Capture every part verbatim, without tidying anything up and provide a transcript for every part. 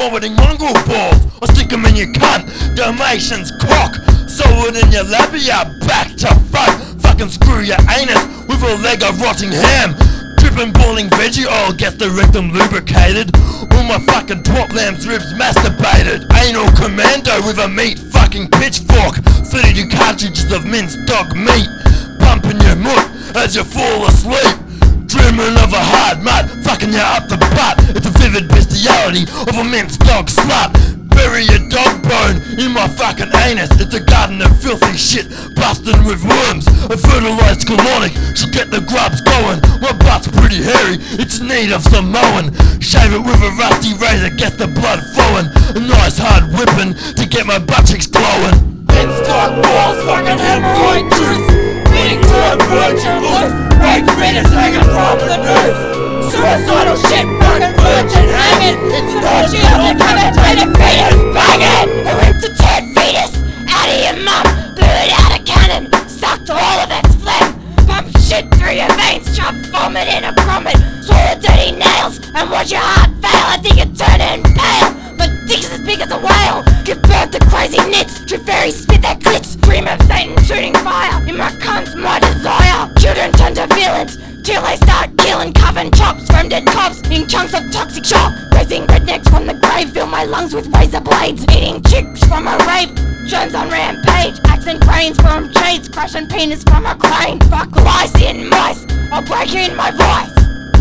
vomiting mongrel balls. I'll stick them in your cunt, Dalmatian's cock. Sew it in your labia, back to front. Fucking screw your anus with a leg of rotting ham. Dripping boiling veggie oil gets the rectum lubricated. All my fucking twat lamb's ribs masturbated. Anal commando with a meat fucking pitchfork. thirty-two cartridges of minced dog meat. Pumping your mutt as you fall asleep. Dreaming of a hard mud, fucking you up the butt. It's a vivid bestiality of a minced dog slut. Bury your dog bone in my fucking anus. It's a garden of filthy shit, busting with worms. A fertilized colonic should get the grubs going. My butt's pretty hairy, it's in need of some mowing. Shave it with a rusty razor, get the blood flowing. A nice hard whipping to get my butt cheeks glowing. Pinstock balls, fucking hemorrhoid juice. Leading to a virgin loose. Right fetus hanging from the noose. Suicidal shit, fucking virgin hanging. It's an orgy of the commentator fetus banging. I ripped a dead fetus out of your mum, blew it out of cannon, sucked all of its phlegm, pumped shit through your veins, shoved vomit in a grommet, swallowed dirty nails, and watch your heart fail. I think you're turning pale. My dick's as big as a whale. Give birth to crazy nits. True fairies spit their clits. Dream of Satan shooting fire in my cunt's my desire. Children turn to villains till they start killing, covering chops from dead cops in chunks of toxic shock. Raising rednecks from the grave, fill my lungs with razor blades. Eating chicks from a rape, germs on rampage. Accent cranes from shades, crushing penis from a crane. Fuck lice in mice, I'll break in my voice.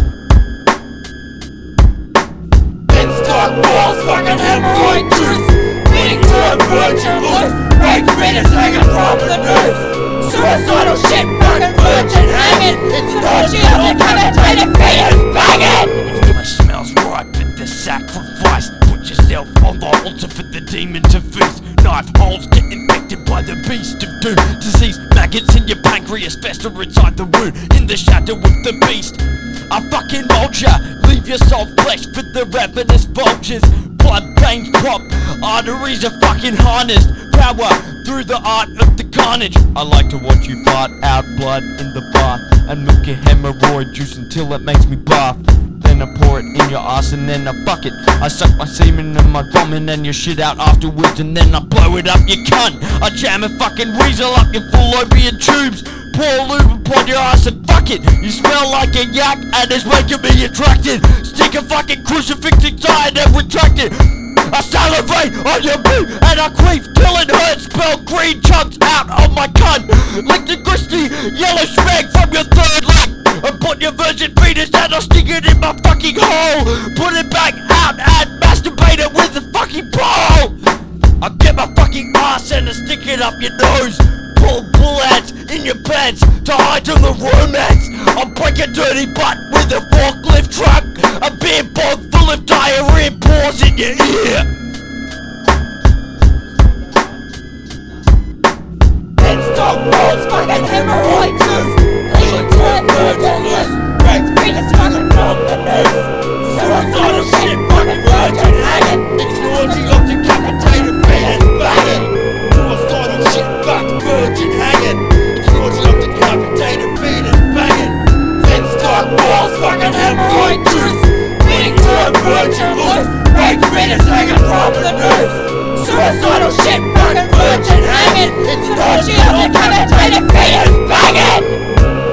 Pinstock balls, fucking hemorrhoid juice. Leading to a virgin loose. Right fetus hanging from the noose. Suicidal shit, fucking virgin hanging. It's an orgy of the commentator fetus banging. If flesh smells right for the sacrifice, put yourself on the altar for the demon to feast. Knife holes get infected by the beast of doom. Disease maggots in your pancreas fester inside the wound. In the shadow of the beast, a fucking vulture. Leave your soft flesh for the ravenous vultures. Blood veins pop, arteries are fucking harnessed. Power through the art of the carnage. I like to watch you fart out blood in the bath and milk your hemorrhoid juice until it makes me bath. Then I pour it in your ass and then I fuck it. I suck my semen and my vomit and your shit out afterwards, and then I blow it up your cunt. I jam a fucking weasel up your fallopian tubes. Pour lube upon your ass and fuck it. You smell like a yak and it's making me attracted. Stick a fucking crucifix inside and retract it. I salivate on your boot and I queef till it hurts. Spell green chunks out on my cunt. Lick the gristy yellow spag from your third leg. I put your virgin penis and I'll stick it in my fucking hole. Put it back out and masturbate it with a fucking pole. I get my fucking ass and I stick it up your nose. Pull bullets in your pants to hide all the romance. I'll break a dirty butt with a forklift truck. A beer bog full of diarrhea pours in your ear. Pinstock balls, fucking hemorrhoid juice. Leading to a virgin loose. Right fetus fucking from the noose. Suicidal shit, fucking virgin hanging. It's an orgy of decapitated fetus banging. Suicidal shit, fucking virgin hanging. It's an orgy of decapitated fetus banging. Pinstock balls, fucking hemorrhoid juice. Leading to a virgin loose. Right fetus hanging from the noose. Suicidal shit, fucking virgin hanging. It's an orgy of decapitated fetus banging.